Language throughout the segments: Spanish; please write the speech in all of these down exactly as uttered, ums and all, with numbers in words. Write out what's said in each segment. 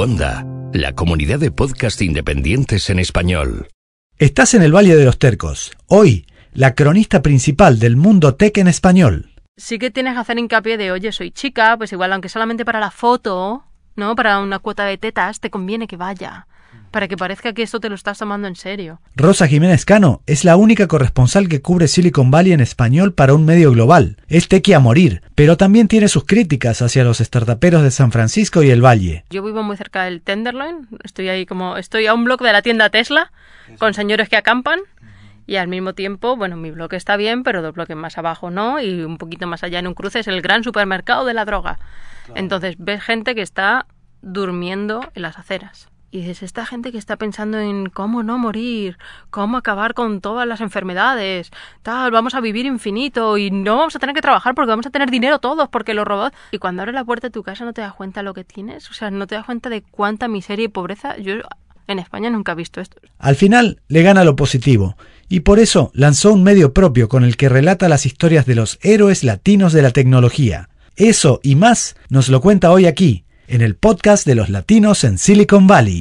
Anaconda, la comunidad de podcast independientes en español. Estás en el Valle de los Tercos. Hoy, la cronista principal del mundo tech en español. Sí que tienes que hacer hincapié de, oye, soy chica, pues igual, aunque solamente para la foto, ¿no? Para una cuota de tetas, te conviene que vaya, para que parezca que esto te lo estás tomando en serio. Rosa Jiménez Cano es la única corresponsal que cubre Silicon Valley en español para un medio global. Es tequi a morir, pero también tiene sus críticas hacia los startuperos de San Francisco y el Valle. Yo vivo muy cerca del Tenderloin, estoy ahí como, estoy a un bloque de la tienda Tesla, con señores que acampan, y al mismo tiempo, bueno, mi bloque está bien, pero dos bloques más abajo no, y un poquito más allá en un cruce es el gran supermercado de la droga. Claro. Entonces ves gente que está durmiendo en las aceras. Y dices, esta gente que está pensando en cómo no morir, cómo acabar con todas las enfermedades, tal, vamos a vivir infinito y no vamos a tener que trabajar porque vamos a tener dinero todos, porque los robots... Y cuando abres la puerta de tu casa no te das cuenta de lo que tienes, o sea, no te das cuenta de cuánta miseria y pobreza. Yo en España nunca he visto esto. Al final le gana lo positivo, y por eso lanzó un medio propio con el que relata las historias de los héroes latinos de la tecnología. Eso y más nos lo cuenta hoy aquí, en el podcast de los latinos en Silicon Valley.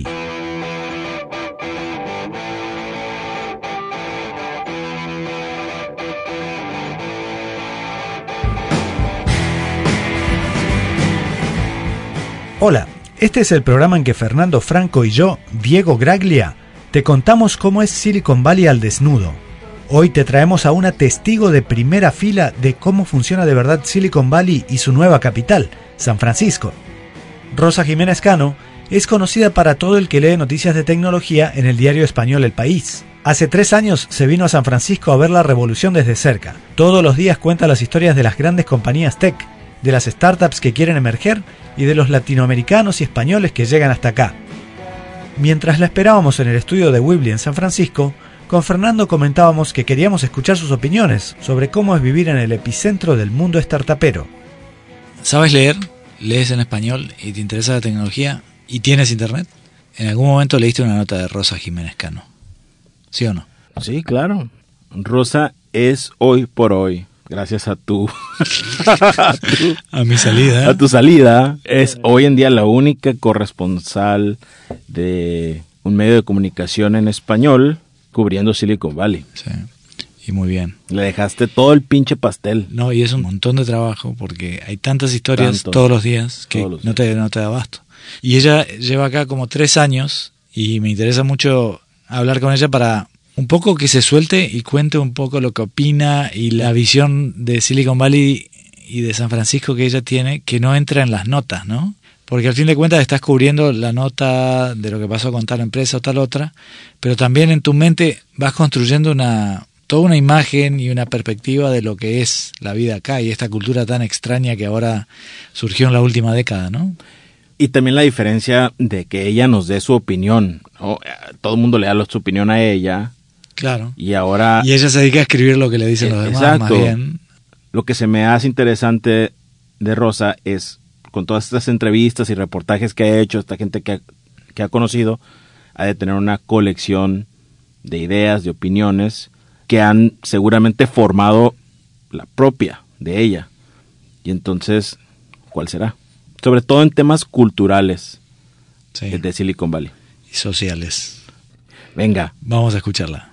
Hola, este es el programa en que Fernando Franco y yo, Diego Graglia, te contamos cómo es Silicon Valley al desnudo. Hoy te traemos a una testigo de primera fila de cómo funciona de verdad Silicon Valley y su nueva capital, San Francisco. Rosa Jiménez Cano es conocida para todo el que lee noticias de tecnología en el diario español El País. Hace tres años se vino a San Francisco a ver la revolución desde cerca. Todos los días cuenta las historias de las grandes compañías tech, de las startups que quieren emerger y de los latinoamericanos y españoles que llegan hasta acá. Mientras la esperábamos en el estudio de Weebly en San Francisco, con Fernando comentábamos que queríamos escuchar sus opiniones sobre cómo es vivir en el epicentro del mundo startupero. ¿Sabes leer? ¿Lees en español y te interesa la tecnología y tienes internet? ¿En algún momento leíste una nota de Rosa Jiménez Cano? ¿Sí o no? Sí, claro. Rosa es hoy por hoy, gracias a tu... a, tu a mi salida. A tu salida. Es hoy en día la única corresponsal de un medio de comunicación en español cubriendo Silicon Valley. Sí. Y muy bien. Le dejaste todo el pinche pastel. No, y es un montón de trabajo porque hay tantas historias Tanto, todos los días que los días. No, te, no te da abasto. Y ella lleva acá como tres años y me interesa mucho hablar con ella para un poco que se suelte y cuente un poco lo que opina y la visión de Silicon Valley y de San Francisco que ella tiene, que no entra en las notas, ¿no? Porque al fin de cuentas estás cubriendo la nota de lo que pasó con tal empresa o tal otra, pero también en tu mente vas construyendo una... toda una imagen y una perspectiva de lo que es la vida acá y esta cultura tan extraña que ahora surgió en la última década, ¿no? Y también la diferencia de que ella nos dé su opinión, ¿no? Todo el mundo le da su opinión a ella. Claro. Y ahora... Y ella se dedica a escribir lo que le dicen los demás, exacto. Más bien. Lo que se me hace interesante de Rosa es, con todas estas entrevistas y reportajes que ha hecho, esta gente que ha, que ha conocido, ha de tener una colección de ideas, de opiniones, que han seguramente formado la propia de ella. Y entonces, ¿cuál será? Sobre todo en temas culturales, sí, de Silicon Valley. Y sociales. Venga. Vamos a escucharla.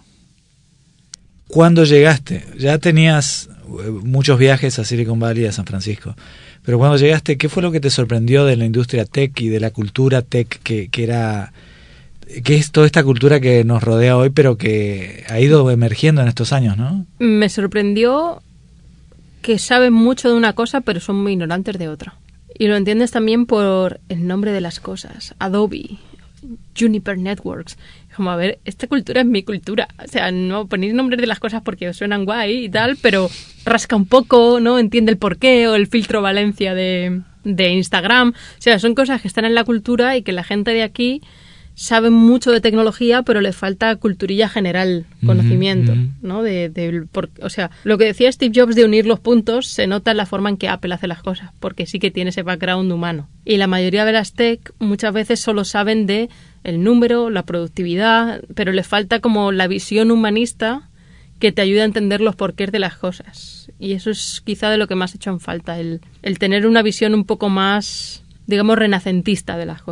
¿Cuándo llegaste? Ya tenías muchos viajes a Silicon Valley y a San Francisco. Pero cuando llegaste, ¿qué fue lo que te sorprendió de la industria tech y de la cultura tech que, que era... que es toda esta cultura que nos rodea hoy, pero que ha ido emergiendo en estos años, ¿no? Me sorprendió que saben mucho de una cosa, pero son muy ignorantes de otra. Y lo entiendes también por el nombre de las cosas. Adobe, Juniper Networks. Como, a ver, esta cultura es mi cultura. O sea, no ponéis nombres de las cosas porque suenan guay y tal, pero rasca un poco, ¿no? Entiende el porqué, o el filtro Valencia de, de Instagram. O sea, son cosas que están en la cultura y que la gente de aquí saben mucho de tecnología, pero le falta culturilla general, conocimiento, mm-hmm. ¿no? De, de, por, o sea, lo que decía Steve Jobs de unir los puntos se nota en la forma en que Apple hace las cosas, porque sí que tiene ese background humano. Y la mayoría de las tech muchas veces solo saben de el número, la productividad, pero le falta como la visión humanista que te ayuda a entender los porqués de las cosas. Y eso es quizá de lo que más he hecho en falta, el, el tener una visión un poco más, digamos, renacentista de las cosas.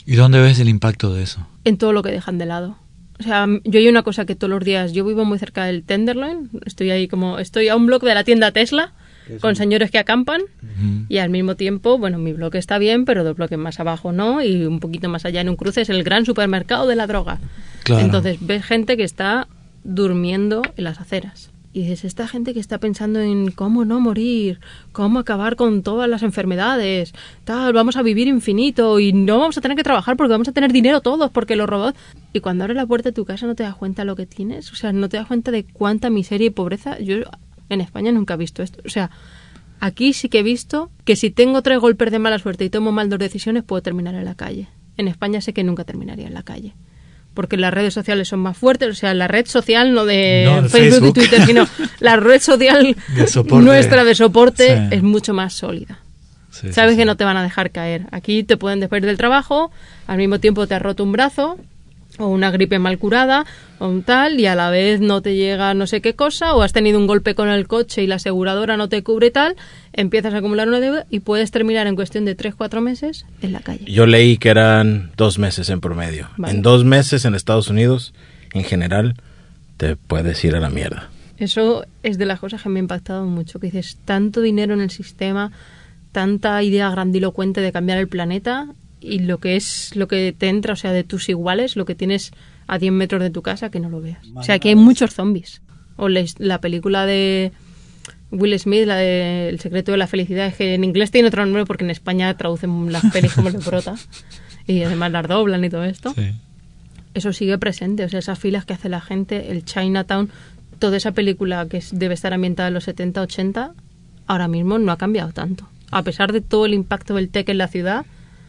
¿Y dónde ves el impacto de eso? En todo lo que dejan de lado. O sea, yo hay una cosa que todos los días, yo vivo muy cerca del Tenderloin, estoy ahí como, estoy a un bloque de la tienda Tesla, con señores que acampan, uh-huh. y al mismo tiempo, bueno, mi bloque está bien, pero dos bloques más abajo no, y un poquito más allá en un cruce es el gran supermercado de la droga. Claro. Entonces ves gente que está durmiendo en las aceras. Y dices, esta gente que está pensando en cómo no morir, cómo acabar con todas las enfermedades, tal, vamos a vivir infinito y no vamos a tener que trabajar porque vamos a tener dinero todos, porque los robots... Y cuando abres la puerta de tu casa no te das cuenta de lo que tienes, o sea, no te das cuenta de cuánta miseria y pobreza. Yo en España nunca he visto esto, o sea, aquí sí que he visto que si tengo tres golpes de mala suerte y tomo mal dos decisiones puedo terminar en la calle. En España sé que nunca terminaría en la calle. Porque las redes sociales son más fuertes, o sea, la red social no de no, Facebook, Facebook y Twitter, sino la red social de soporte. nuestra de soporte sí. es mucho más sólida. Sí, Sabes sí, que sí. no te van a dejar caer. Aquí te pueden despedir del trabajo, al mismo tiempo te has roto un brazo, o una gripe mal curada, o un tal, y a la vez no te llega no sé qué cosa, o has tenido un golpe con el coche y la aseguradora no te cubre tal, empiezas a acumular una deuda y puedes terminar en cuestión de tres cuatro meses en la calle. Yo leí que eran dos meses en promedio. Vale. En dos meses en Estados Unidos, en general, te puedes ir a la mierda. Eso es de las cosas que me ha impactado mucho, que dices, tanto dinero en el sistema, tanta idea grandilocuente de cambiar el planeta, y lo que es lo que te entra, o sea, de tus iguales, lo que tienes a diez metros de tu casa, que no lo veas. O sea, aquí hay muchos zombies. O la, la película de Will Smith, la de El secreto de la felicidad, es que en inglés tiene otro nombre porque en España traducen las pelis como el de prota y además las doblan y todo esto. Sí. Eso sigue presente, o sea, esas filas que hace la gente, el Chinatown, toda esa película que es, debe estar ambientada en los setenta, ochenta, ahora mismo no ha cambiado tanto. A pesar de todo el impacto del tech en la ciudad,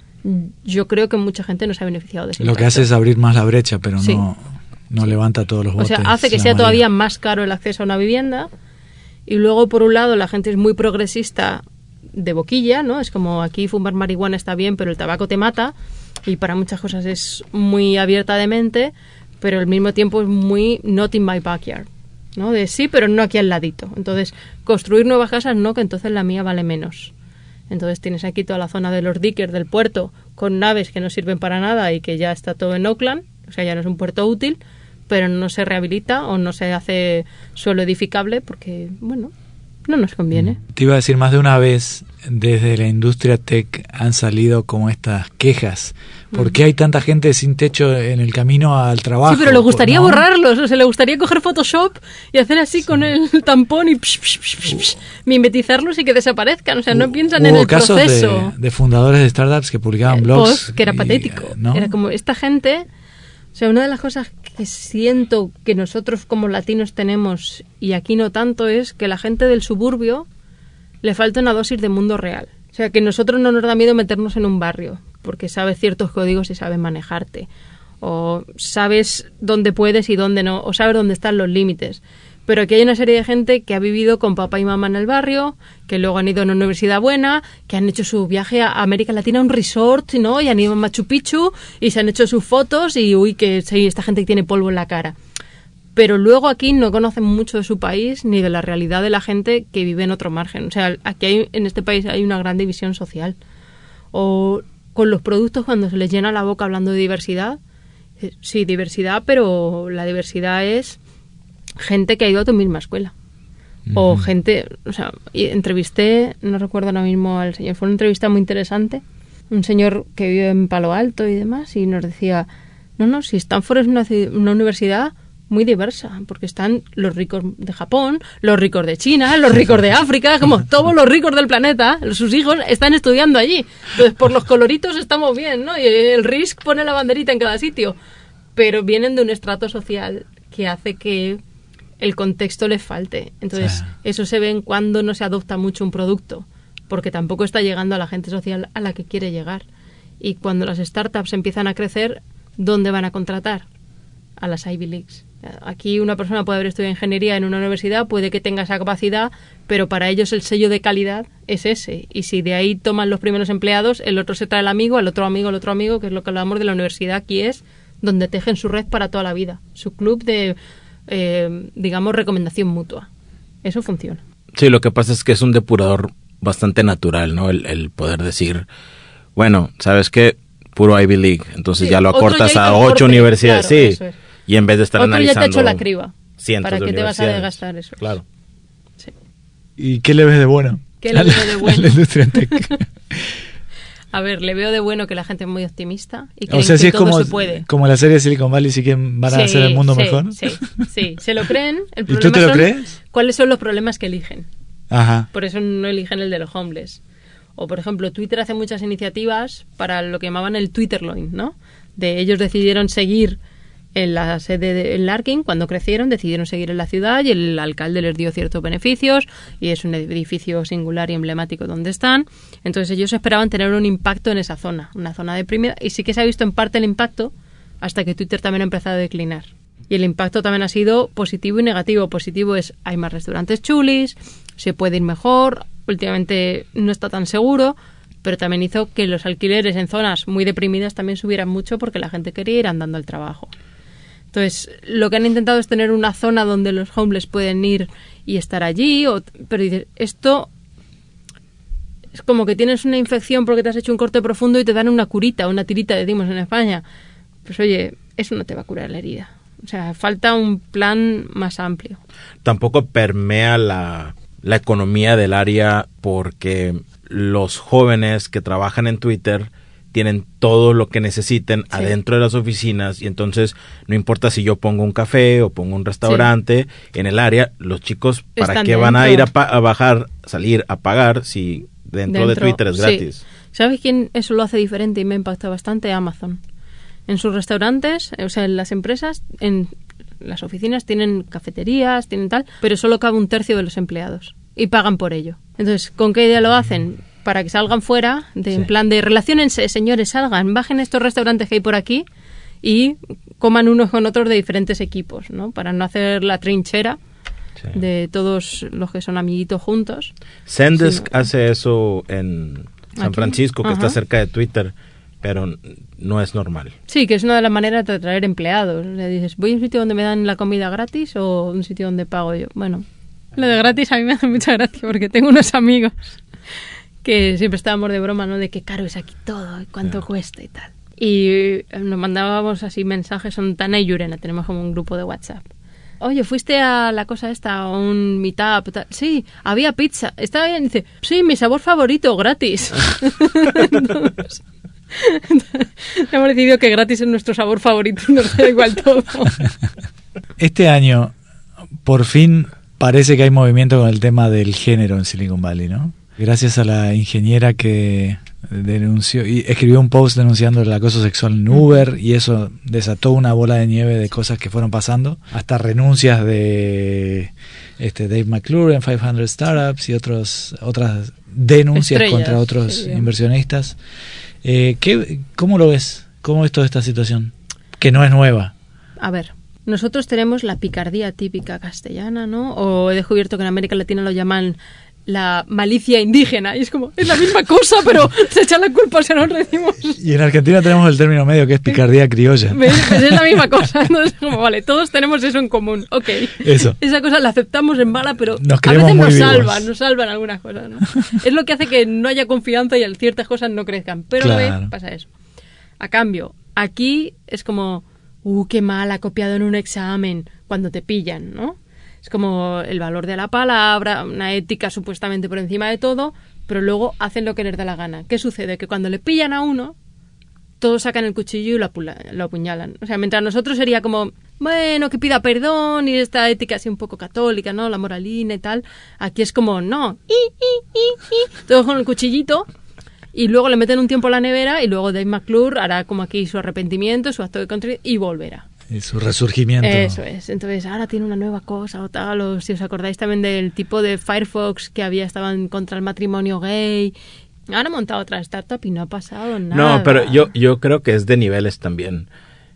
yo creo que mucha gente no se ha beneficiado de eso. Lo que hace es abrir más la brecha, pero sí. no, no levanta todos los botes. O sea, hace que sea mayoría. todavía más caro el acceso a una vivienda. Y luego, por un lado, la gente es muy progresista de boquilla, ¿no? Es como aquí fumar marihuana está bien, pero el tabaco te mata. Y para muchas cosas es muy abierta de mente, pero al mismo tiempo es muy not in my backyard, ¿no? De sí, pero no aquí al ladito. Entonces, construir nuevas casas no, que entonces la mía vale menos. Entonces tienes aquí toda la zona de los diques del puerto con naves que no sirven para nada y que ya está todo en Oakland, o sea, ya no es un puerto útil, pero no se rehabilita o no se hace suelo edificable porque, bueno, no nos conviene. Te iba a decir, más de una vez desde la industria tech han salido como estas quejas. ¿Por qué hay tanta gente sin techo en el camino al trabajo? Sí, pero le gustaría ¿no? borrarlos, o sea, le gustaría coger Photoshop y hacer así sí. con el tampón y psh, psh, psh, psh, mimetizarlos y que desaparezcan, o sea, no piensan en el casos proceso. De, de fundadores de startups que publicaban eh, blogs. Post, que era y, patético, ¿no? Era como esta gente, o sea, una de las cosas que siento que nosotros como latinos tenemos y aquí no tanto es que la gente del suburbio le falta una dosis de mundo real. O sea, que nosotros no nos da miedo meternos en un barrio porque sabes ciertos códigos y sabes manejarte, o sabes dónde puedes y dónde no, o sabes dónde están los límites. Pero aquí hay una serie de gente que ha vivido con papá y mamá en el barrio, que luego han ido a una universidad buena, que han hecho su viaje a América Latina a un resort, ¿no? Y han ido a Machu Picchu y se han hecho sus fotos y, uy, que sí, esta gente tiene polvo en la cara. Pero luego aquí no conocen mucho de su país ni de la realidad de la gente que vive en otro margen. O sea, aquí hay, en este país hay una gran división social. O con los productos, cuando se les llena la boca hablando de diversidad, sí, diversidad, pero la diversidad es gente que ha ido a tu misma escuela. Uh-huh. O gente, o sea, entrevisté, no recuerdo ahora mismo al señor, fue una entrevista muy interesante, un señor que vive en Palo Alto y demás, y nos decía, no, no, si Stanford es una, una universidad muy diversa, porque están los ricos de Japón, los ricos de China, los ricos de África, como todos los ricos del planeta, sus hijos están estudiando allí. Entonces, por los coloritos estamos bien, ¿no? Y el R I S C pone la banderita en cada sitio, pero vienen de un estrato social que hace que el contexto les falte. Entonces, sí. Eso se ve en cuando no se adopta mucho un producto, porque tampoco está llegando a la gente social a la que quiere llegar. Y cuando las startups empiezan a crecer, ¿dónde van a contratar? A las Ivy Leagues. Aquí una persona puede haber estudiado ingeniería en una universidad, puede que tenga esa capacidad, pero para ellos el sello de calidad es ese. Y si de ahí toman los primeros empleados, el otro se trae el amigo, el otro amigo, el otro amigo, que es lo que hablamos de la universidad. Aquí es donde tejen su red para toda la vida. Su club de, eh, digamos, recomendación mutua. Eso funciona. Sí, lo que pasa es que es un depurador bastante natural, ¿no? El, el poder decir, bueno, ¿sabes qué? puro Ivy League. Entonces sí, ya lo acortas a ocho universidades. Claro, sí. Es. Y en vez de estar otro analizando... ya te ha hecho la criba. Cientos ¿Para de qué te vas a universidades. desgastar eso? Claro. Sí. ¿Y qué le ves de bueno? ¿Qué le veo de bueno? La industria tech. A ver, le veo de bueno que la gente es muy optimista y O creen sea, que si es todo como, se puede. como la serie de Silicon Valley, sí que van a Sí, hacer el mundo sí, mejor. Sí, sí, se lo creen. El ¿Y tú problema te lo son crees? ¿Cuáles son los problemas que eligen? Ajá. Por eso no eligen el de los homeless. O, por ejemplo, Twitter hace muchas iniciativas para lo que llamaban el Twitterloin, ¿no? De ellos decidieron seguir en la sede de en Larkin, cuando crecieron, decidieron seguir en la ciudad y el alcalde les dio ciertos beneficios y es un edificio singular y emblemático donde están. Entonces ellos esperaban tener un impacto en esa zona, una zona deprimida, y sí que se ha visto en parte el impacto hasta que Twitter también ha empezado a declinar. Y el impacto también ha sido positivo y negativo. Positivo es, hay más restaurantes chulis, se puede ir mejor, últimamente no está tan seguro, pero también hizo que los alquileres en zonas muy deprimidas también subieran mucho porque la gente quería ir andando al trabajo. Entonces, lo que han intentado es tener una zona donde los homeless pueden ir y estar allí, o, pero dices, esto es como que tienes una infección porque te has hecho un corte profundo y te dan una curita, una tirita, decimos en España. Pues oye, eso no te va a curar la herida. O sea, falta un plan más amplio. Tampoco permea la, la economía del área porque los jóvenes que trabajan en Twitter tienen todo lo que necesiten sí. adentro de las oficinas y entonces no importa si yo pongo un café o pongo un restaurante sí. en el área, los chicos ¿para Están qué dentro. Van a ir a, pa- a bajar, salir a pagar si dentro, dentro de Twitter es gratis? Sí. ¿Sabes quién eso lo hace diferente y me impacta bastante? Amazon. En sus restaurantes, o sea, en las empresas, en las oficinas tienen cafeterías, tienen tal, pero solo cabe un tercio de los empleados y pagan por ello. Entonces, ¿con qué idea lo hacen? Para que salgan fuera, de, sí. en plan de relaciónense, señores, salgan, bajen estos restaurantes que hay por aquí y coman unos con otros de diferentes equipos, ¿no? Para no hacer la trinchera sí. de todos los que son amiguitos juntos. Zendesk sí. hace eso en San ¿Aquí? Francisco, que Ajá. está cerca de Twitter, pero no es normal. Sí, que es una de las maneras de atraer empleados. Le dices, ¿voy a un sitio donde me dan la comida gratis o un sitio donde pago yo? Bueno, lo de gratis a mí me hace mucha gracia porque tengo unos amigos que siempre estábamos de broma, ¿no? De qué caro es aquí todo y cuánto yeah. cuesta y tal. Y nos mandábamos así mensajes, son Tana y Yurena, tenemos como un grupo de WhatsApp. Oye, ¿fuiste a la cosa esta, a un meetup? Tal? Sí, había pizza. Estaba bien, dice, sí, mi sabor favorito, gratis. Entonces, hemos decidido que gratis es nuestro sabor favorito, nos da igual todo. Este año, por fin, parece que hay movimiento con el tema del género en Silicon Valley, ¿no? Gracias a la ingeniera que denunció y escribió un post denunciando el acoso sexual en Uber y eso desató una bola de nieve de cosas que fueron pasando, hasta renuncias de este Dave McClure en quinientas Startups y otros otras denuncias Estrellas, contra otros sí, inversionistas. Eh, ¿qué, ¿Cómo lo ves? ¿Cómo ves toda esta situación? Que no es nueva. A ver, nosotros tenemos la picardía típica castellana, ¿no? O he descubierto que en América Latina lo llaman la malicia indígena, y es como, es la misma cosa, pero se echa la culpa si no lo decimos. Y en Argentina tenemos el término medio que es picardía criolla. ¿Ves? Pues es la misma cosa, entonces como, vale, todos tenemos eso en común, ok. Eso. Esa cosa la aceptamos en bala, pero nos a veces muy nos vivos. salvan, nos salvan algunas cosas, ¿no? Es lo que hace que no haya confianza y ciertas cosas no crezcan, pero claro. ¿ves? Pasa eso. A cambio, aquí es como, uh, qué mal, ha copiado en un examen, cuando te pillan, ¿no? Es como el valor de la palabra, una ética supuestamente por encima de todo, pero luego hacen lo que les da la gana. ¿Qué sucede? Que cuando le pillan a uno, todos sacan el cuchillo y lo, apula- lo apuñalan. O sea, mientras nosotros sería como, bueno, que pida perdón y esta ética así un poco católica, ¿no? La moralina y tal. Aquí es como, no, i, i, i, i. Todos con el cuchillito y luego le meten un tiempo a la nevera y luego Dave McClure hará como aquí su arrepentimiento, su acto de contrito y volverá. Y su resurgimiento. Eso es. Entonces, ahora tiene una nueva cosa o tal. O si os acordáis también del tipo de Firefox que había estado en contra el matrimonio gay. Ahora ha montado otra startup y no ha pasado nada. No, pero yo, yo creo que es de niveles también.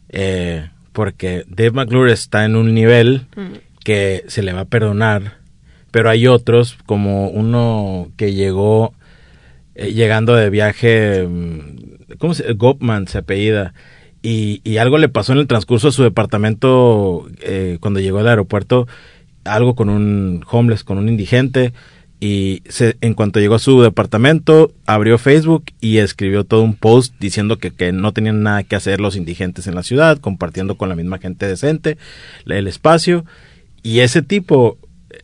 Eh, porque Dave McClure está en un nivel mm. que se le va a perdonar. Pero hay otros, como uno que llegó, eh, llegando de viaje, ¿cómo se llama? Gopman se apellida. Y, y algo le pasó en el transcurso de su departamento eh, cuando llegó al aeropuerto, algo con un homeless, con un indigente, Y se, en cuanto llegó a su departamento, abrió Facebook y escribió todo un post diciendo que, que no tenían nada que hacer los indigentes en la ciudad, compartiendo con la misma gente decente el espacio. Y ese tipo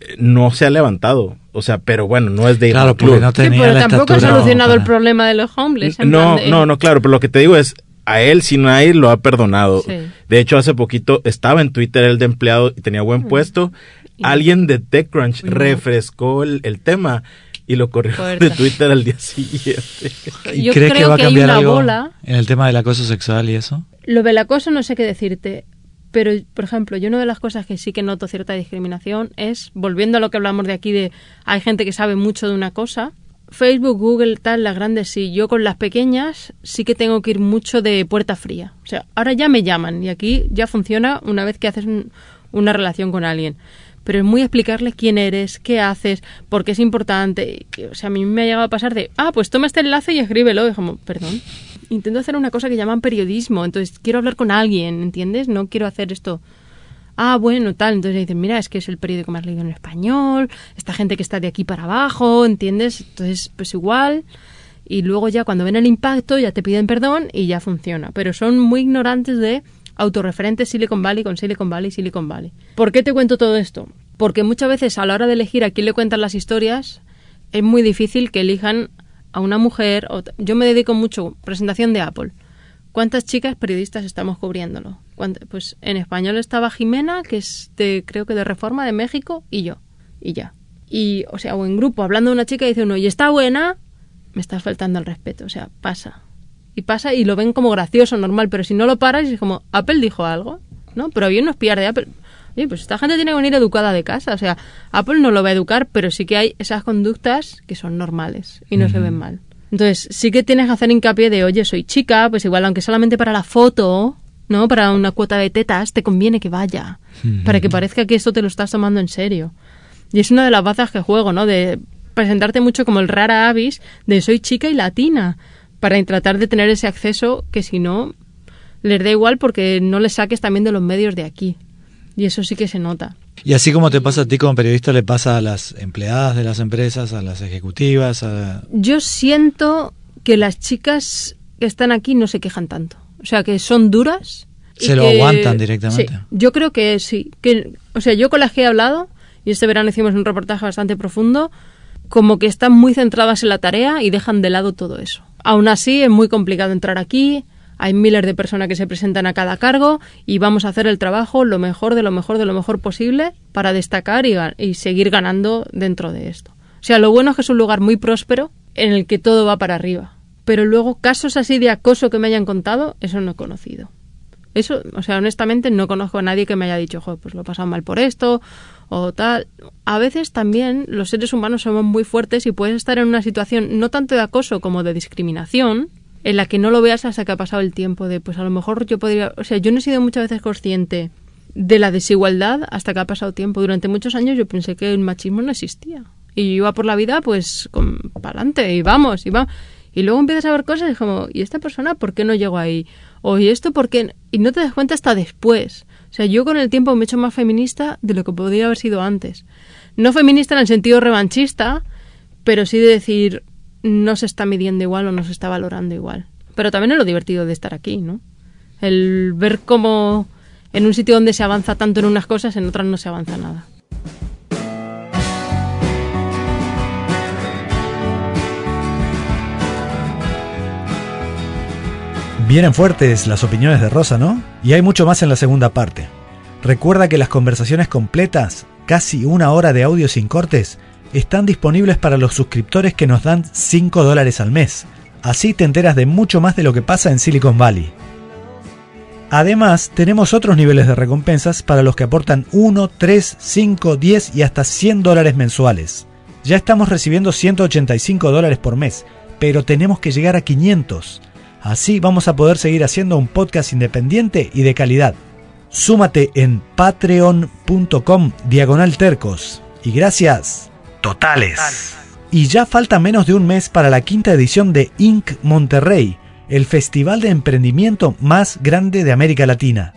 no se ha levantado. O sea, pero bueno, no es de... Claro, porque no tenía sí, pero la tampoco estatura, ha solucionado no, el problema de los homeless. En no, plan de... no, no, claro, pero lo que te digo es, a él, si nadie lo ha perdonado. Sí. De hecho, hace poquito estaba en Twitter el de empleado y tenía buen puesto. Y... Alguien de TechCrunch Uy, refrescó el, el tema y lo corrió Fuerte. de Twitter al día siguiente. ¿Y Yo crees creo que va a que hay cambiar una algo bola. en el tema del acoso sexual y eso? Lo del acoso no sé qué decirte, pero, por ejemplo, yo una de las cosas que sí que noto cierta discriminación es, volviendo a lo que hablamos de aquí, de hay gente que sabe mucho de una cosa, Facebook, Google, tal, las grandes sí, yo con las pequeñas sí que tengo que ir mucho de puerta fría. O sea, ahora ya me llaman y aquí ya funciona una vez que haces un, una relación con alguien. Pero es muy explicarles quién eres, qué haces, por qué es importante. O sea, a mí me ha llegado a pasar de, ah, pues toma este enlace y escríbelo. Y como, perdón, intento hacer una cosa que llaman periodismo, entonces quiero hablar con alguien, ¿entiendes? No quiero hacer esto. Ah, bueno, tal. Entonces dicen, mira, es que es el periódico más leído en español, esta gente que está de aquí para abajo, ¿entiendes? Entonces, pues igual. Y luego ya cuando ven el impacto ya te piden perdón y ya funciona. Pero son muy ignorantes de autorreferentes Silicon Valley con Silicon Valley, Silicon Valley. ¿Por qué te cuento todo esto? Porque muchas veces a la hora de elegir a quién le cuentan las historias es muy difícil que elijan a una mujer. O t- yo me dedico mucho presentación de Apple. ¿Cuántas chicas periodistas estamos cubriéndolo? ¿Cuánt- Pues en español estaba Jimena, que es de, creo que de Reforma de México, y yo. Y ya. Y, o sea, o en grupo hablando de una chica y dice uno, y está buena, me estás faltando el respeto. O sea, pasa. Y pasa y lo ven como gracioso, normal, pero si no lo paras es como, Apple dijo algo, ¿no? Pero había unos pillar de Apple. Oye, pues esta gente tiene que venir educada de casa, o sea, Apple no lo va a educar, pero sí que hay esas conductas que son normales y no uh-huh. se ven mal. Entonces, sí que tienes que hacer hincapié de, oye, soy chica, pues igual, aunque solamente para la foto, ¿no? Para una cuota de tetas, te conviene que vaya, uh-huh. para que parezca que esto te lo estás tomando en serio. Y es una de las bazas que juego, ¿no? De presentarte mucho como el rara avis de soy chica y latina, para tratar de tener ese acceso que si no, les da igual porque no les saques también de los medios de aquí. Y eso sí que se nota. Y así como te pasa a ti como periodista, le pasa a las empleadas de las empresas, a las ejecutivas. A... Yo siento que las chicas que están aquí no se quejan tanto. O sea, que son duras. Se lo que, aguantan directamente. Sí, yo creo que sí. Que, o sea, yo con las que he hablado, y este verano hicimos un reportaje bastante profundo, como que están muy centradas en la tarea y dejan de lado todo eso. Aún así, es muy complicado entrar aquí. Hay miles de personas que se presentan a cada cargo y vamos a hacer el trabajo lo mejor de lo mejor de lo mejor posible para destacar y, y seguir ganando dentro de esto. O sea, lo bueno es que es un lugar muy próspero en el que todo va para arriba. Pero luego, casos así de acoso que me hayan contado, eso no he conocido. Eso, o sea, honestamente no conozco a nadie que me haya dicho, joder, pues lo he pasado mal por esto o tal. A veces también los seres humanos somos muy fuertes y puedes estar en una situación no tanto de acoso como de discriminación, en la que no lo veas hasta que ha pasado el tiempo de, pues a lo mejor yo podría... O sea, yo no he sido muchas veces consciente de la desigualdad hasta que ha pasado tiempo. Durante muchos años yo pensé que el machismo no existía. Y yo iba por la vida, pues, para adelante, y vamos, y vamos. Y luego empiezas a ver cosas y como, ¿y esta persona por qué no llegó ahí? O ¿y esto por qué? Y no te das cuenta hasta después. O sea, yo con el tiempo me he hecho más feminista de lo que podría haber sido antes. No feminista en el sentido revanchista, pero sí de decir... no se está midiendo igual o no se está valorando igual. Pero también es lo divertido de estar aquí, ¿no? El ver cómo en un sitio donde se avanza tanto en unas cosas, en otras no se avanza nada. Vienen fuertes las opiniones de Rosa, ¿no? Y hay mucho más en la segunda parte. Recuerda que las conversaciones completas, casi una hora de audio sin cortes, están disponibles para los suscriptores que nos dan cinco dólares al mes. Así te enteras de mucho más de lo que pasa en Silicon Valley. Además, tenemos otros niveles de recompensas para los que aportan uno, tres, cinco, diez y hasta cien dólares mensuales. Ya estamos recibiendo ciento ochenta y cinco dólares por mes, pero tenemos que llegar a quinientos. Así vamos a poder seguir haciendo un podcast independiente y de calidad. Súmate en patreon.com diagonal tercos. Y gracias totales. Y ya falta menos de un mes para la quinta edición de Inc Monterrey, el festival de emprendimiento más grande de América Latina.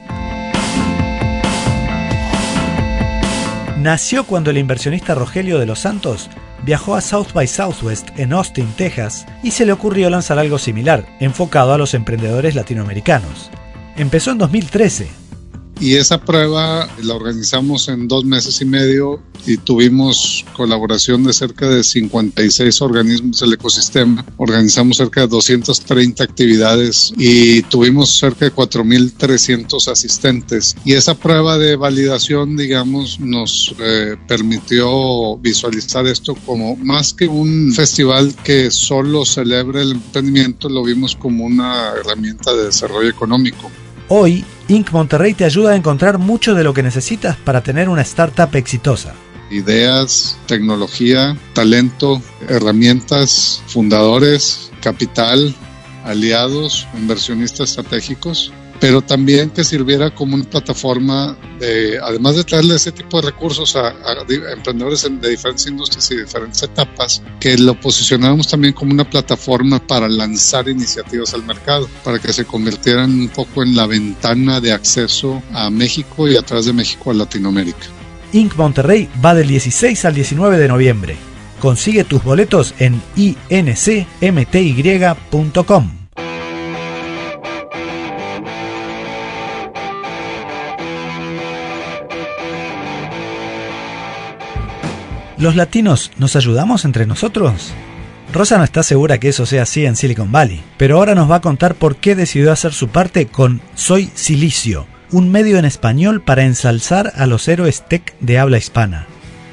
Nació cuando el inversionista Rogelio de los Santos viajó a South by Southwest en Austin, Texas, y se le ocurrió lanzar algo similar, enfocado a los emprendedores latinoamericanos. Empezó en dos mil trece. Y esa prueba la organizamos en dos meses y medio y tuvimos colaboración de cerca de cincuenta y seis organismos del ecosistema. Organizamos cerca de doscientas treinta actividades y tuvimos cerca de cuatro mil trescientos asistentes. Y esa prueba de validación, digamos, nos eh, permitió visualizar esto como más que un festival que solo celebra el emprendimiento, lo vimos como una herramienta de desarrollo económico. Hoy, Inc Monterrey te ayuda a encontrar mucho de lo que necesitas para tener una startup exitosa. Ideas, tecnología, talento, herramientas, fundadores, capital, aliados, inversionistas estratégicos, pero también que sirviera como una plataforma, de, además de traerle ese tipo de recursos a, a, a emprendedores de diferentes industrias y diferentes etapas, que lo posicionáramos también como una plataforma para lanzar iniciativas al mercado, para que se convirtieran un poco en la ventana de acceso a México y a través de México a Latinoamérica. Inc Monterrey va del dieciséis al diecinueve de noviembre. Consigue tus boletos en i n c m t y punto com. ¿Los latinos nos ayudamos entre nosotros? Rosa no está segura que eso sea así en Silicon Valley, pero ahora nos va a contar por qué decidió hacer su parte con Soy Silicio, un medio en español para ensalzar a los héroes tech de habla hispana.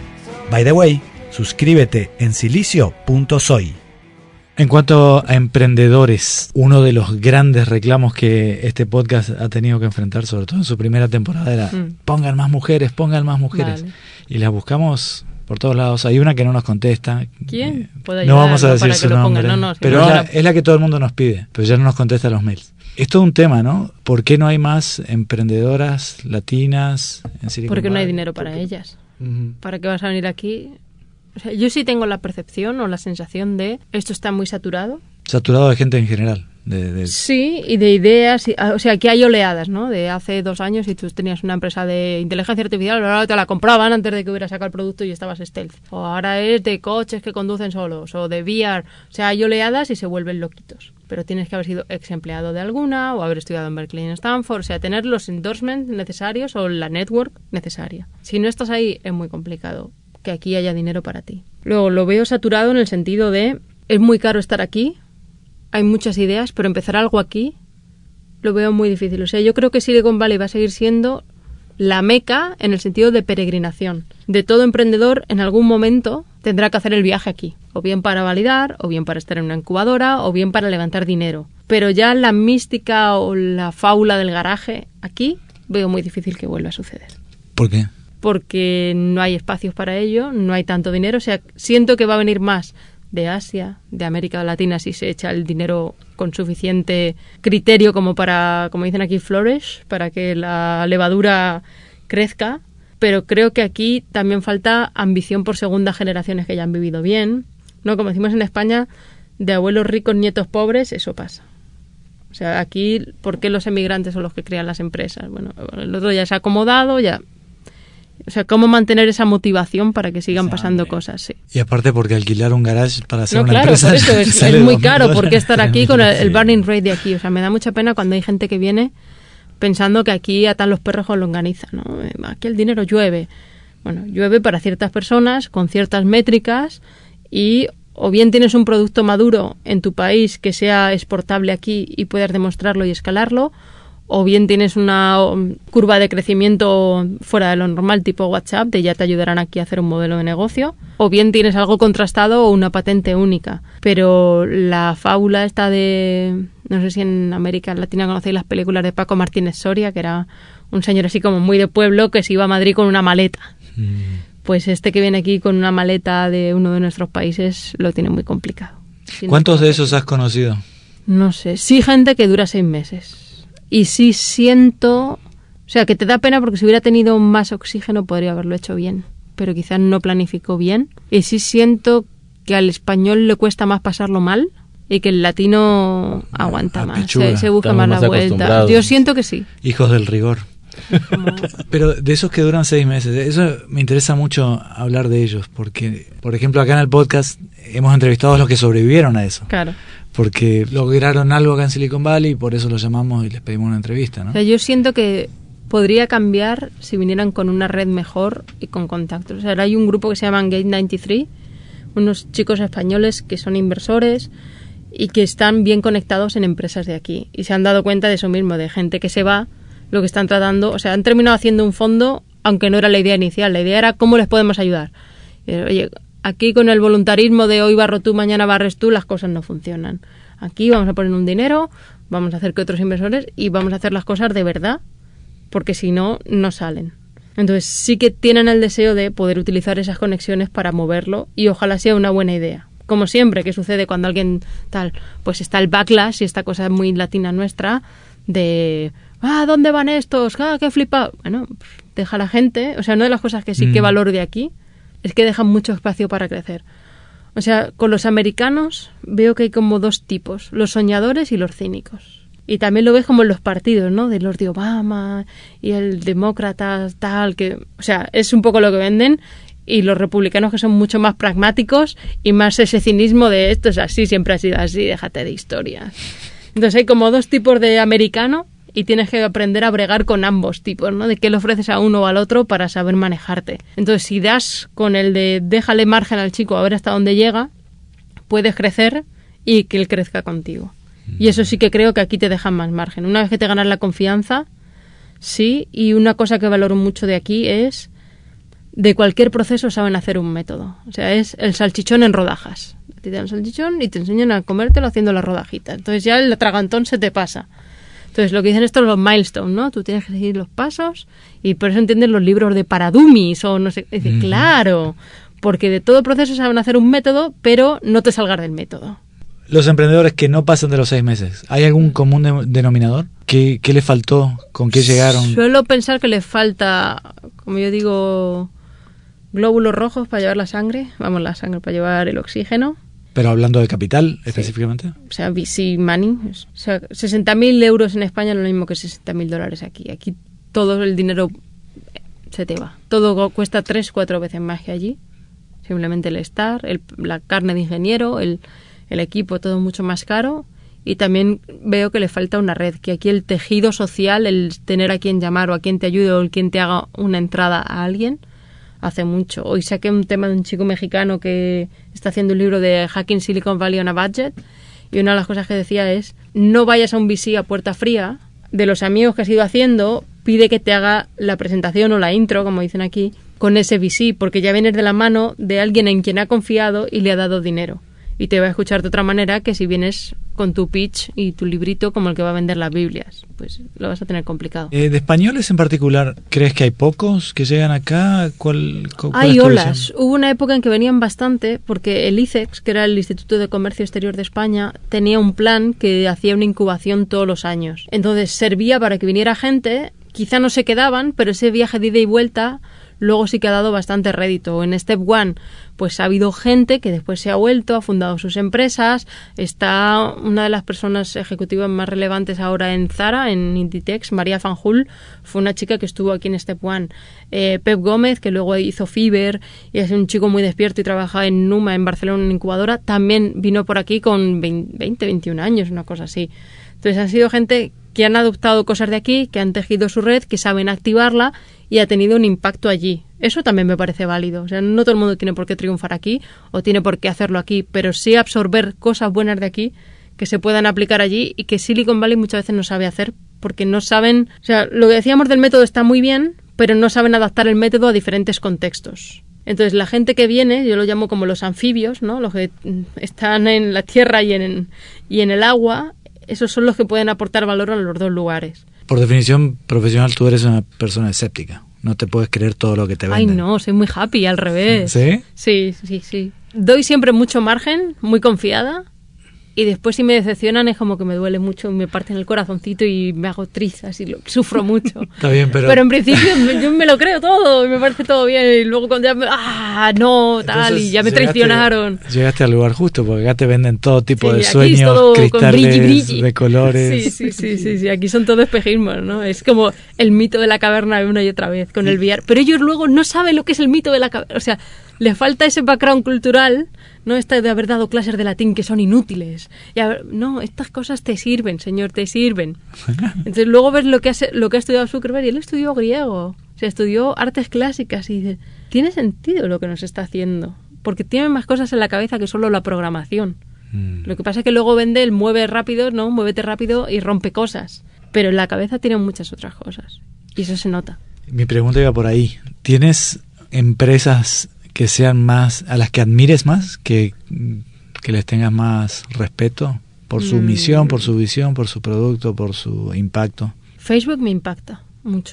By the way, suscríbete en silicio punto soy. En cuanto a emprendedores, uno de los grandes reclamos que este podcast ha tenido que enfrentar, sobre todo en su primera temporada, era mm. pongan más mujeres, pongan más mujeres. Vale. Y las buscamos por todos lados. Hay una que no nos contesta. ¿Quién? Eh, no vamos a decir su nombre, no, no, pero no, es, la, es la que todo el mundo nos pide, pero ya no nos contesta los mails. Es todo un tema, ¿no? ¿Por qué no hay más emprendedoras latinas en Silicon Porque Valley? no hay dinero para Porque... ellas. Uh-huh. ¿Para qué vas a venir aquí? O sea, yo sí tengo la percepción o la sensación de esto está muy saturado. Saturado de gente en general. De, de... Sí, y de ideas, y, o sea, que hay oleadas, ¿no? De hace dos años y tú tenías una empresa de inteligencia artificial, ahora te la compraban antes de que hubiera sacado el producto y estabas stealth. O ahora es de coches que conducen solos, o de V R. O sea, hay oleadas y se vuelven loquitos. Pero tienes que haber sido ex empleado de alguna, o haber estudiado en Berkeley y en Stanford, o sea, tener los endorsements necesarios o la network necesaria. Si no estás ahí, es muy complicado que aquí haya dinero para ti. Luego, lo veo saturado en el sentido de es muy caro estar aquí, hay muchas ideas, pero empezar algo aquí lo veo muy difícil. O sea, yo creo que Silicon Valley va a seguir siendo la meca en el sentido de peregrinación. De todo emprendedor, en algún momento tendrá que hacer el viaje aquí. O bien para validar, o bien para estar en una incubadora, o bien para levantar dinero. Pero ya la mística o la fábula del garaje aquí veo muy difícil que vuelva a suceder. ¿Por qué? Porque no hay espacios para ello, no hay tanto dinero. O sea, siento que va a venir más de Asia, de América Latina, si se echa el dinero con suficiente criterio como para, como dicen aquí, flourish, para que la levadura crezca. Pero creo que aquí también falta ambición por segundas generaciones que ya han vivido bien, ¿no? Como decimos en España, de abuelos ricos, nietos pobres, eso pasa. O sea, aquí, ¿por qué los emigrantes son los que crean las empresas? Bueno, el otro ya se ha acomodado, ya... O sea, cómo mantener esa motivación para que sigan pasando cosas, sí. Y aparte porque alquilar un garage para hacer no, una claro, empresa... Por eso es, es muy caro, ¿por qué estar aquí con el, el burning rate de aquí? O sea, me da mucha pena cuando hay gente que viene pensando que aquí atan los perros con longaniza, ¿no? Aquí el dinero llueve. Bueno, llueve para ciertas personas, con ciertas métricas, y o bien tienes un producto maduro en tu país que sea exportable aquí y puedas demostrarlo y escalarlo, o bien tienes una curva de crecimiento fuera de lo normal, tipo WhatsApp, de ya te ayudarán aquí a hacer un modelo de negocio, o bien tienes algo contrastado o una patente única. Pero la fábula esta de, no sé si en América Latina conocéis las películas de Paco Martínez Soria, que era un señor así como muy de pueblo que se iba a Madrid con una maleta. Mm. Pues este que viene aquí con una maleta de uno de nuestros países lo tiene muy complicado. ¿Cuántos de esos has conocido? No sé, sí, gente que dura seis meses. Y sí siento, o sea, que te da pena porque si hubiera tenido más oxígeno podría haberlo hecho bien, pero quizás no planificó bien. Y sí siento que al español le cuesta más pasarlo mal y que el latino aguanta más, se, se busca más, más la vuelta. Yo siento que sí. Hijos del rigor. Como... Pero de esos que duran seis meses, eso me interesa mucho hablar de ellos, porque, por ejemplo, acá en el podcast hemos entrevistado a los que sobrevivieron a eso. Claro. Porque lograron algo acá en Silicon Valley y por eso los llamamos y les pedimos una entrevista, ¿no? O sea, yo siento que podría cambiar si vinieran con una red mejor y con contactos. O sea, ahora hay un grupo que se llama Gate noventa y tres, unos chicos españoles que son inversores y que están bien conectados en empresas de aquí. Y se han dado cuenta de eso mismo, de gente que se va, lo que están tratando. O sea, han terminado haciendo un fondo, aunque no era la idea inicial. La idea era cómo les podemos ayudar. Y, oye, aquí con el voluntarismo de hoy barro tú, mañana barres tú, las cosas no funcionan. Aquí vamos a poner un dinero, vamos a hacer que otros inversores y vamos a hacer las cosas de verdad, porque si no, no salen. Entonces sí que tienen el deseo de poder utilizar esas conexiones para moverlo y ojalá sea una buena idea. Como siempre, ¿qué sucede cuando alguien tal? Pues está el backlash y esta cosa muy latina nuestra de ah, ¿dónde van estos? Ah, qué flipado. Bueno, pues deja a la gente. O sea, una de las cosas que sí que valoro de aquí es que dejan mucho espacio para crecer. O sea, con los americanos veo que hay como dos tipos, los soñadores y los cínicos. Y también lo ves como en los partidos, ¿no? De los de Obama y el demócrata tal, que, o sea, es un poco lo que venden, y los republicanos que son mucho más pragmáticos y más ese cinismo de esto es así, siempre ha sido así, déjate de historias. Entonces hay como dos tipos de americano y tienes que aprender a bregar con ambos tipos, ¿no? De qué le ofreces a uno o al otro para saber manejarte. Entonces, si das con el de déjale margen al chico a ver hasta dónde llega, puedes crecer y que él crezca contigo. Y eso sí que creo que aquí te dejan más margen. Una vez que te ganas la confianza, sí, y una cosa que valoro mucho de aquí es de cualquier proceso saben hacer un método. O sea, es el salchichón en rodajas. Te dan el salchichón y te enseñan a comértelo haciendo la rodajita. Entonces ya el atragantón se te pasa. Entonces lo que dicen estos los milestones, ¿no? Tú tienes que seguir los pasos y por eso entienden los libros de para dummies o no sé. Dice, mm. Claro, porque de todo proceso saben hacer un método, pero no te salgas del método. Los emprendedores que no pasan de los seis meses, ¿hay algún común de, denominador? ¿Qué, ¿Qué les faltó? ¿Con qué llegaron? Suelo pensar que les falta, como yo digo, glóbulos rojos para llevar la sangre, vamos, la sangre para llevar el oxígeno. Pero hablando de capital, específicamente. Sí. O sea, V C money. O sea, sesenta mil euros en España es lo mismo que sesenta mil dólares aquí. Aquí todo el dinero se te va. Todo cuesta tres, cuatro veces más que allí. Simplemente el estar, el, la carne de ingeniero, el... el equipo, todo mucho más caro, y también veo que le falta una red, que aquí el tejido social, el tener a quien llamar o a quien te ayude o a quien te haga una entrada a alguien, hace mucho. Hoy saqué un tema de un chico mexicano que está haciendo un libro de Hacking Silicon Valley on a Budget, y una de las cosas que decía es, no vayas a un V C a puerta fría, de los amigos que has ido haciendo, pide que te haga la presentación o la intro, como dicen aquí, con ese V C, porque ya vienes de la mano de alguien en quien ha confiado y le ha dado dinero. Y te va a escuchar de otra manera que si vienes con tu pitch y tu librito como el que va a vender las Biblias. Pues lo vas a tener complicado. Eh, ¿De españoles en particular, crees que hay pocos que llegan acá? ¿Cuál, cuál hay olas. Hubo una época en que venían bastante porque el I C E X, que era el Instituto de Comercio Exterior de España, tenía un plan que hacía una incubación todos los años. Entonces servía para que viniera gente, quizá no se quedaban, pero ese viaje de ida y vuelta luego sí que ha dado bastante rédito. En Step One, pues ha habido gente que después se ha vuelto, ha fundado sus empresas. Está una de las personas ejecutivas más relevantes ahora en Zara, en Inditex, María Fanjul, fue una chica que estuvo aquí en Step One. Eh, Pep Gómez, que luego hizo Fiverr y es un chico muy despierto y trabaja en Numa, en Barcelona, en incubadora, también vino por aquí con veinte, veintiún años, una cosa así. Entonces han sido gente que han adoptado cosas de aquí, que han tejido su red, que saben activarla y ha tenido un impacto allí. Eso también me parece válido. O sea, no todo el mundo tiene por qué triunfar aquí o tiene por qué hacerlo aquí, pero sí absorber cosas buenas de aquí que se puedan aplicar allí y que Silicon Valley muchas veces no sabe hacer porque no saben... O sea, lo que decíamos del método está muy bien, pero no saben adaptar el método a diferentes contextos. Entonces, la gente que viene, yo lo llamo como los anfibios, ¿no? Los que están en la tierra y en, y en el agua, esos son los que pueden aportar valor a los dos lugares. Por definición profesional, tú eres una persona escéptica. No te puedes creer todo lo que te venden. Ay, no, soy muy happy, al revés. ¿Sí? Sí, sí, sí. Doy siempre mucho margen, muy confiada, Y después si me decepcionan es como que me duele mucho, me parten el corazoncito y me hago trizas y lo, sufro mucho. Está bien, pero... Pero en principio me, yo me lo creo todo y me parece todo bien. Y luego cuando ya me... ¡Ah, no! Tal, Entonces, y ya me llegaste, traicionaron. Llegaste al lugar justo, porque acá te venden todo tipo sí, de aquí sueños, es todo cristales con brilli, brilli. de colores. Sí, sí, sí, sí, sí, aquí son todo espejismos, ¿no? Es como el mito de la caverna una y otra vez con el V R. Pero ellos luego no saben lo que es el mito de la caverna. O sea, les falta ese background cultural, ¿no? Esta de haber dado clases de latín que son inútiles. Y haber, no, estas cosas te sirven, señor, te sirven. Entonces luego ves lo que, hace, lo que ha estudiado Zuckerberg y él estudió griego. O sea, estudió artes clásicas y dice, tiene sentido lo que nos está haciendo. Porque tiene más cosas en la cabeza que solo la programación. Mm. Lo que pasa es que luego vende el mueve rápido, ¿no? Muévete rápido y rompe cosas. Pero en la cabeza tiene muchas otras cosas. Y eso se nota. Mi pregunta iba por ahí. ¿Tienes empresas que sean más, a las que admires más, que, que les tengas más respeto por su mm. misión, por su visión, por su producto, por su impacto? Facebook me impacta mucho.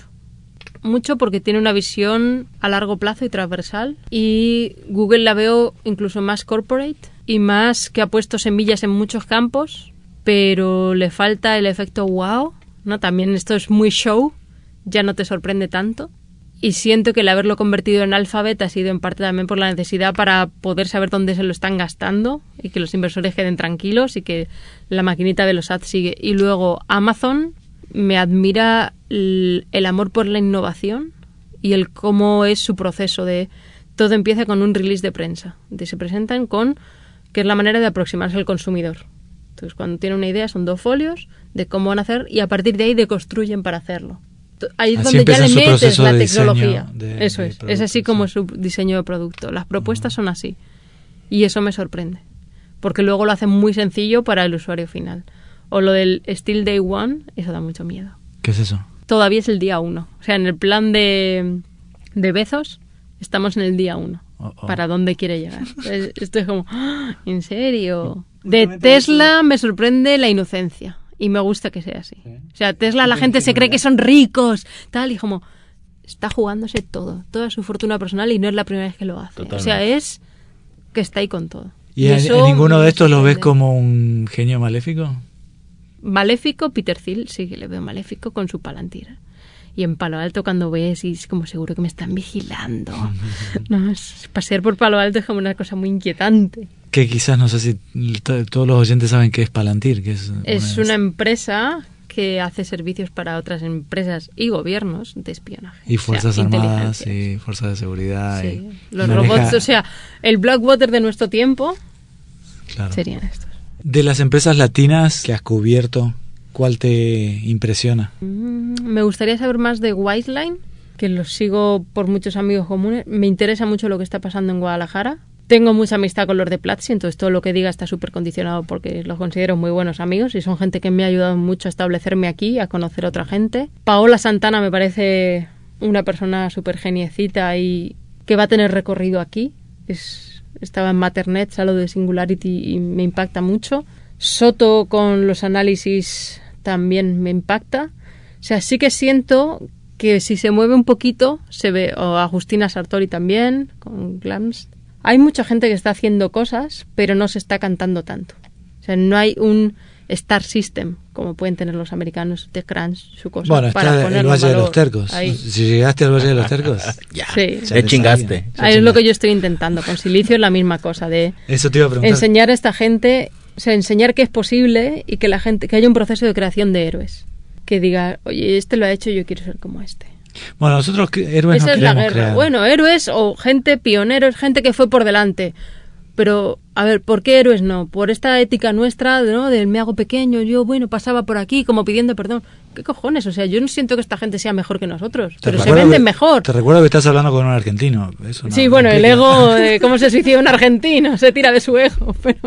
Mucho porque tiene una visión a largo plazo y transversal, y Google la veo incluso más corporate y más que ha puesto semillas en muchos campos, pero le falta el efecto wow, ¿no? También esto es muy show, ya no te sorprende tanto. Y siento que el haberlo convertido en Alphabet ha sido en parte también por la necesidad para poder saber dónde se lo están gastando y que los inversores queden tranquilos y que la maquinita de los ads sigue. Y luego Amazon me admira el, el amor por la innovación y el cómo es su proceso de... Todo empieza con un release de prensa. De, se presentan con... que es la manera de aproximarse al consumidor. Entonces, cuando tienen una idea son dos folios de cómo van a hacer y a partir de ahí deconstruyen para hacerlo. Ahí es así donde ya le metes la de tecnología. De, eso de es. Es así como su diseño de producto. Las propuestas uh-huh. son así. Y eso me sorprende. Porque luego lo hacen muy sencillo para el usuario final. O lo del Still Day One, eso da mucho miedo. ¿Qué es eso? Todavía es el día uno. O sea, en el plan de, de Bezos, estamos en el día uno. Oh, oh. ¿Para dónde quiere llegar? Esto es como, ¡ah! ¿En serio? De Tesla me sorprende la inocencia. Y me gusta que sea así. O sea, Tesla, la gente se cree que son ricos, tal, y como, está jugándose todo, toda su fortuna personal y no es la primera vez que lo hace. Totalmente. O sea, es que está ahí con todo. ¿Y, y en, en ninguno de estos lo ves como un genio maléfico? Maléfico, Peter Thiel, sí que le veo maléfico con su Palantir. Y en Palo Alto cuando ves y es como seguro que me están vigilando. No, es, pasear por Palo Alto es como una cosa muy inquietante. Que quizás, no sé si t- todos los oyentes saben qué es Palantir. Que es, es una, una empresa que hace servicios para otras empresas y gobiernos de espionaje. Y fuerzas o sea, armadas y fuerzas de seguridad. Sí. Y los maneja... robots, o sea, el Blackwater de nuestro tiempo claro. serían estos. De las empresas latinas que has cubierto, ¿cuál te impresiona? Mm, me gustaría saber más de Wiseline, que los sigo por muchos amigos comunes. Me interesa mucho lo que está pasando en Guadalajara. Tengo mucha amistad con los de Platzi, entonces todo lo que diga está súper condicionado porque los considero muy buenos amigos y son gente que me ha ayudado mucho a establecerme aquí, a conocer a otra gente. Paola Santana me parece una persona súper geniecita y que va a tener recorrido aquí. Es, estaba en Maternet, a lo de Singularity y me impacta mucho. Soto con los análisis también me impacta. O sea, sí que siento que si se mueve un poquito se ve, o Agustina Sartori también, con Glams. Hay mucha gente que está haciendo cosas, pero no se está cantando tanto. O sea, no hay un Star System, como pueden tener los americanos, de Crunch, su cosa. Bueno, está para el Valle de los Tercos. Ahí. Si llegaste al Valle de los Tercos, ya, sí. se chingaste. Ahí es lo que yo estoy intentando. Con Silicio es la misma cosa, de Eso te iba a preguntar. enseñar a esta gente, o sea, enseñar que es posible y que la gente, que haya un proceso de creación de héroes. Que diga, oye, este lo ha hecho, yo quiero ser como este. Bueno, nosotros héroes Esa no es la guerra. Crear. Bueno, héroes o gente pioneros, gente que fue por delante. Pero, a ver, ¿por qué héroes no? Por esta ética nuestra, ¿no? Del me hago pequeño, yo, bueno, pasaba por aquí como pidiendo perdón. ¿Qué cojones? O sea, yo no siento que esta gente sea mejor que nosotros, pero se venden que, mejor. Te recuerdo que estás hablando con un argentino. Eso no, sí, no bueno, implica. el ego de cómo se suicida un argentino, se tira de su ego. Pero,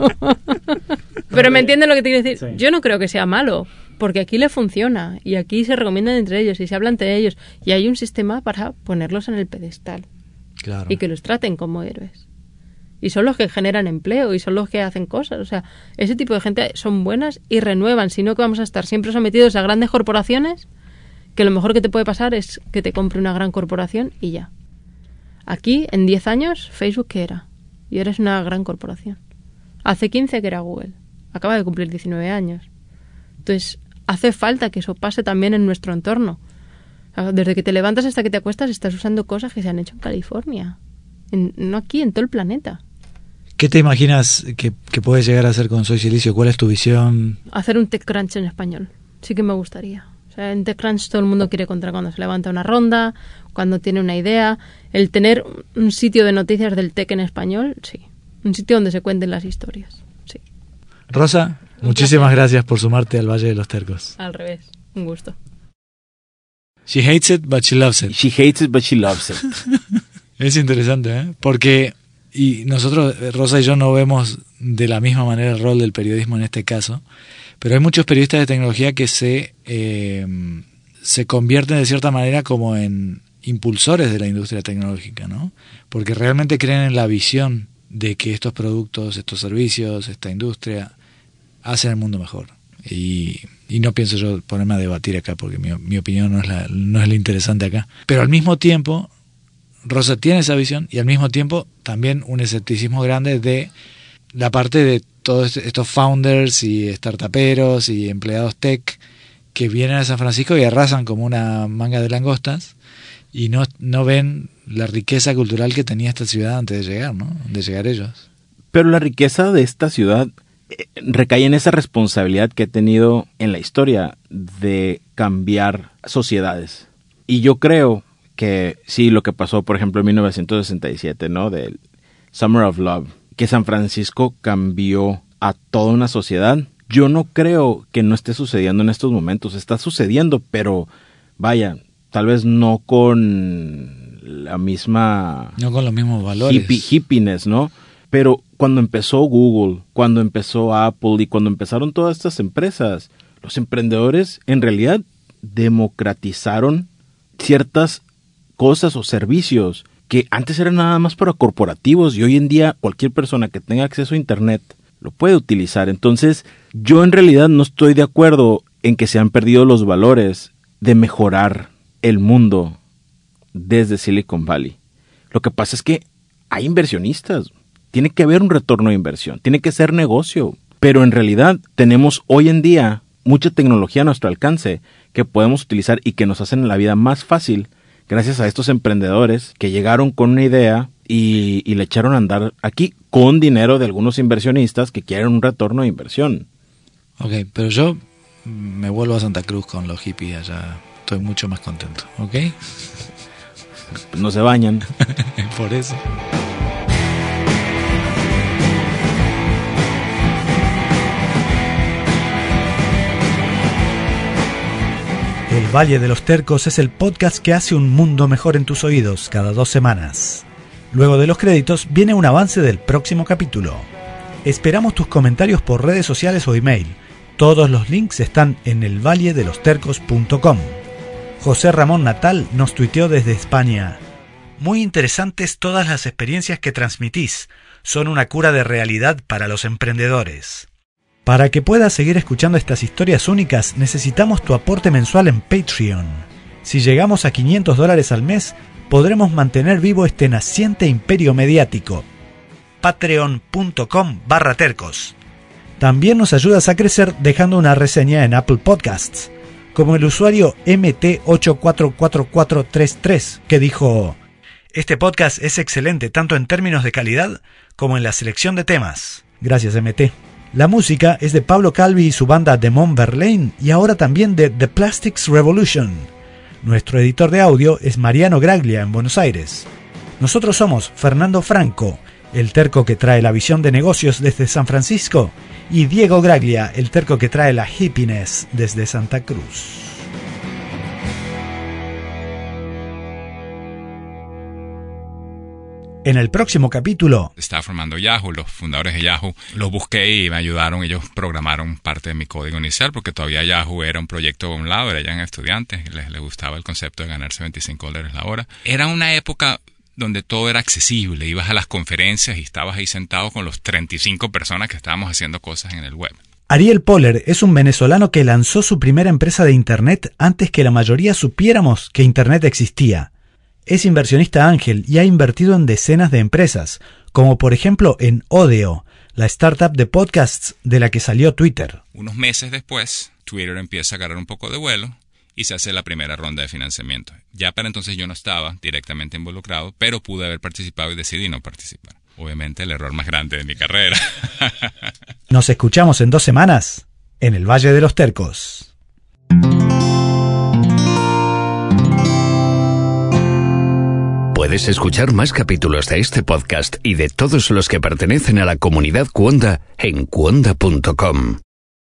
pero me entienden lo que te quiero decir. Sí. Yo no creo que sea malo. Porque aquí le funciona y aquí se recomiendan entre ellos y se habla entre ellos y hay un sistema para ponerlos en el pedestal claro. y que los traten como héroes. Y son los que generan empleo y son los que hacen cosas. O sea, ese tipo de gente son buenas y renuevan, sino que vamos a estar siempre sometidos a grandes corporaciones que lo mejor que te puede pasar es que te compre una gran corporación y ya. Aquí, en diez años, Facebook, ¿qué era? Y ahora es una gran corporación. Hace quince que era Google. acaba de cumplir diecinueve años. Entonces, hace falta que eso pase también en nuestro entorno. Desde que te levantas hasta que te acuestas estás usando cosas que se han hecho en California. En, no aquí, en todo el planeta. ¿Qué te imaginas que, que puedes llegar a hacer con Soy Silicio? ¿Cuál es tu visión? Hacer un TechCrunch en español. Sí que me gustaría. O sea, en TechCrunch todo el mundo quiere contar cuando se levanta una ronda, cuando tiene una idea. El tener un sitio de noticias del tech en español, sí. Un sitio donde se cuenten las historias, sí. Rosa, un muchísimas placer. Gracias por sumarte al Valle de los Tercos. Al revés, un gusto. She hates it, but she loves it. She hates it, but she loves it. Es interesante, ¿eh? Porque y nosotros, Rosa y yo, no vemos de la misma manera el rol del periodismo en este caso, pero hay muchos periodistas de tecnología que se, eh, se convierten de cierta manera como en impulsores de la industria tecnológica, ¿no? Porque realmente creen en la visión de que estos productos, estos servicios, esta industria hacen el mundo mejor. Y, y no pienso yo ponerme a debatir acá porque mi, mi opinión no es, la, no es la interesante acá. Pero al mismo tiempo, Rosa tiene esa visión y al mismo tiempo también un escepticismo grande de la parte de todos estos founders y startuperos y empleados tech que vienen a San Francisco y arrasan como una manga de langostas y no, no ven la riqueza cultural que tenía esta ciudad antes de llegar, ¿no? De llegar ellos. Pero la riqueza de esta ciudad recae en esa responsabilidad que he tenido en la historia de cambiar sociedades. Y yo creo que sí, lo que pasó, por ejemplo, en mil novecientos sesenta y siete, ¿no? Del Summer of Love, que San Francisco cambió a toda una sociedad. Yo no creo que no esté sucediendo en estos momentos. Está sucediendo, pero vaya, tal vez no con la misma... No con los mismos valores. Hippie, hippiness, ¿no? Pero cuando empezó Google, cuando empezó Apple y cuando empezaron todas estas empresas, los emprendedores en realidad democratizaron ciertas cosas o servicios que antes eran nada más para corporativos y hoy en día cualquier persona que tenga acceso a internet lo puede utilizar. Entonces, yo en realidad no estoy de acuerdo en que se han perdido los valores de mejorar el mundo desde Silicon Valley. Lo que pasa es que hay inversionistas. Tiene que haber un retorno de inversión, tiene que ser negocio, pero en realidad tenemos hoy en día mucha tecnología a nuestro alcance que podemos utilizar y que nos hacen la vida más fácil gracias a estos emprendedores que llegaron con una idea y, y le echaron a andar aquí con dinero de algunos inversionistas que quieren un retorno de inversión. Ok, pero yo me vuelvo a Santa Cruz con los hippies allá, estoy mucho más contento, ¿ok? No se bañan. Por eso. El Valle de los Tercos es el podcast que hace un mundo mejor en tus oídos cada dos semanas. Luego de los créditos viene un avance del próximo capítulo. Esperamos tus comentarios por redes sociales o email. Todos los links están en el valle de los tercos punto com. José Ramón Natal nos tuiteó desde España. Muy interesantes todas las experiencias que transmitís. Son una cura de realidad para los emprendedores. Para que puedas seguir escuchando estas historias únicas, necesitamos tu aporte mensual en Patreon. Si llegamos a quinientos dólares al mes, podremos mantener vivo este naciente imperio mediático. patreon punto com barra tercos. También nos ayudas a crecer dejando una reseña en Apple Podcasts, como el usuario M T ocho cuatro cuatro cuatro tres tres, que dijo: este podcast es excelente tanto en términos de calidad como en la selección de temas. Gracias, M T. La música es de Pablo Calvi y su banda Demon Verlaine y ahora también de The Plastics Revolution. Nuestro editor de audio es Mariano Graglia en Buenos Aires. Nosotros somos Fernando Franco, el terco que trae la visión de negocios desde San Francisco, y Diego Graglia, el terco que trae la hippiness desde Santa Cruz. En el próximo capítulo... Estaba formando Yahoo, los fundadores de Yahoo, los busqué y me ayudaron, ellos programaron parte de mi código inicial porque todavía Yahoo era un proyecto de un lado, eran estudiantes, les, les gustaba el concepto de ganarse veinticinco dólares la hora. Era una época donde todo era accesible, ibas a las conferencias y estabas ahí sentado con los treinta y cinco personas que estábamos haciendo cosas en el web. Ariel Poller es un venezolano que lanzó su primera empresa de Internet antes que la mayoría supiéramos que Internet existía. Es inversionista ángel y ha invertido en decenas de empresas, como por ejemplo en Odeo, la startup de podcasts de la que salió Twitter. Unos meses después, Twitter empieza a agarrar un poco de vuelo y se hace la primera ronda de financiamiento. Ya para entonces yo no estaba directamente involucrado, pero pude haber participado y decidí no participar. Obviamente el error más grande de mi carrera. Nos escuchamos en dos semanas en el Valle de los Tercos. Puedes escuchar más capítulos de este podcast y de todos los que pertenecen a la comunidad Cuonda en cuonda punto com.